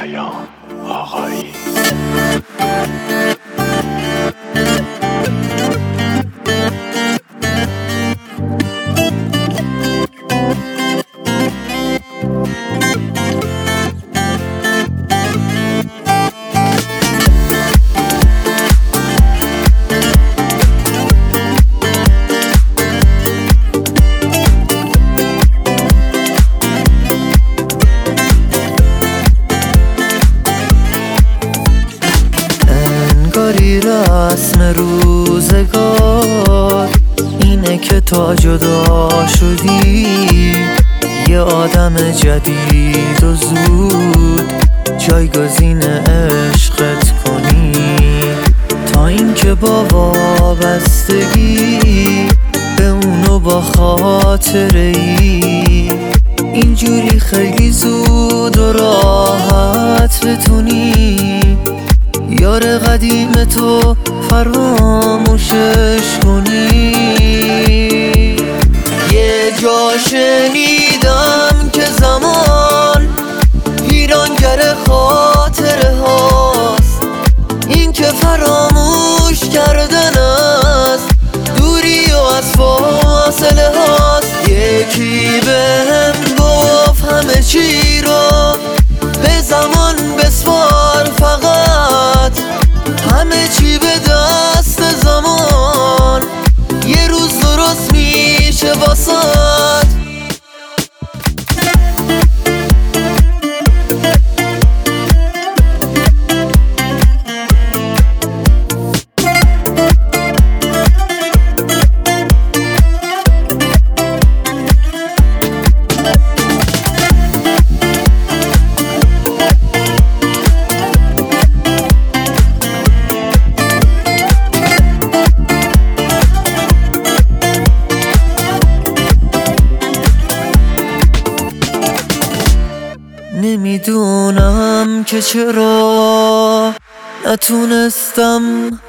پیام آقایی. رسم روزگار اینه که تا جدا شدی یه آدم جدید و زود جایگزین عشقت کنی، تا اینکه با وابستگی به اونو با خاطره‌ای اینجوری خیلی زود و راحت بتونی یار قدیم تو فراموشش کنی. یه جا شنیدم که زمان ویرانگر خاطره هاست، این که فراموش کردن است دوری و از فاصله هاست. یکی بهم گفت همه چی رو به زمان بسپار، فقط همه چی به دست زمان یه روز درست میشه واسات. نمیدونم که چرا نتونستم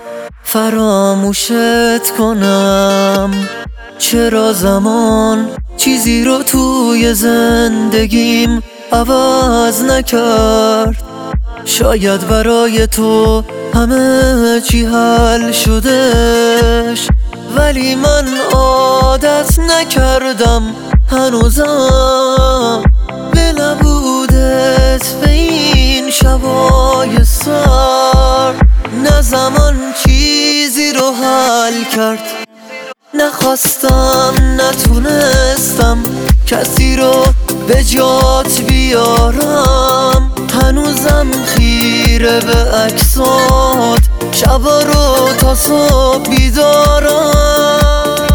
فراموشت کنم، چرا زمان چیزی رو توی زندگیم عوض نکرد. شاید برای تو همه چی حل شدش، ولی من عادت نکردم هنوزم به نبودت به این شبای سر. نه زمان چیزی رو حل کرد، نخواستم نتونستم کسی رو به جات بیارم. هنوزم خیره به عکسات، شبا رو تا صبح بیدارم.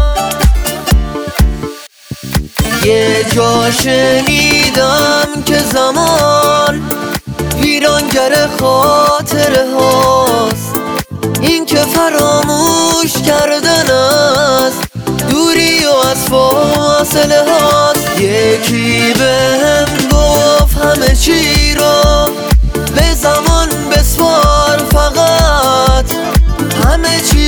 یه جا شنیدم که زمان ویرانگر خاطره هاست، این که فراموش کردن است دوری و از فاصله هاست. یکی بهم گفت همه چی رو به زمان بسپار، فقط همه چی